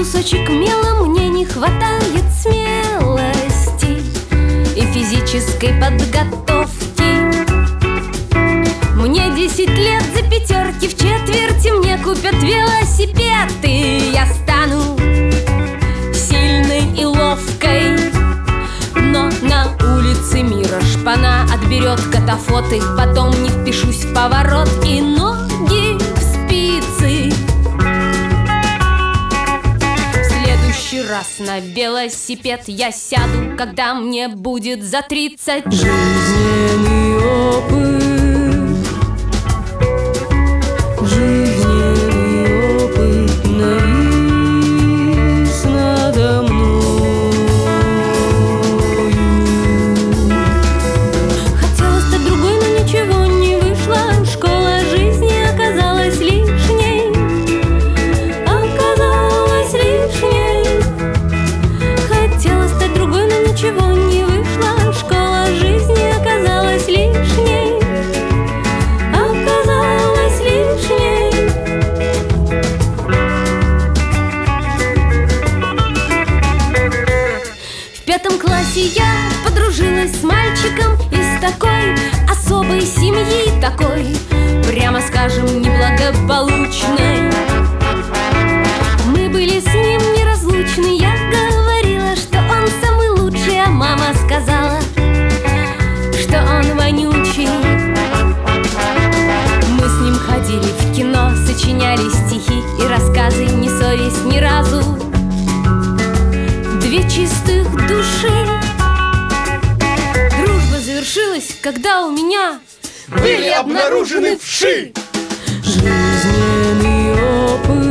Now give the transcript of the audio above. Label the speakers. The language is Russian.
Speaker 1: кусочек мела, мне не хватает смелости и физической подготовки. Мне 10 лет, за пятерки в четверти мне купят велосипед, и я стану сильной и ловкой. Но на улице мира шпана отберет катафоты, потом не впишусь в поворот, и ноги в спицы. В следующий раз на велосипед я сяду, когда мне будет за 30.
Speaker 2: Жизненный опыт, жизненный опыт навис надо мною.
Speaker 1: Хотела стать другой, но ничего не вышло. Школа жизни оказалась лишней. Оказалась лишней. Хотела стать другой, но ничего не вышло. Школа жизни оказалась лишней. Оказалась лишней. В 5 классе я подружилась с мальчиком из такой особой семьи, такой, прямо скажем, неблагополучной. Мы были с ним неразлучны. Я говорила, что он самый лучший, а мама сказала, что он вонючий. Мы с ним ходили в кино, сочиняли стихи и рассказы, не ссорясь ни разу. 2 чистых души. Дружба завершилась, когда у меня
Speaker 3: были обнаружены вши.
Speaker 2: Жизненный опыт,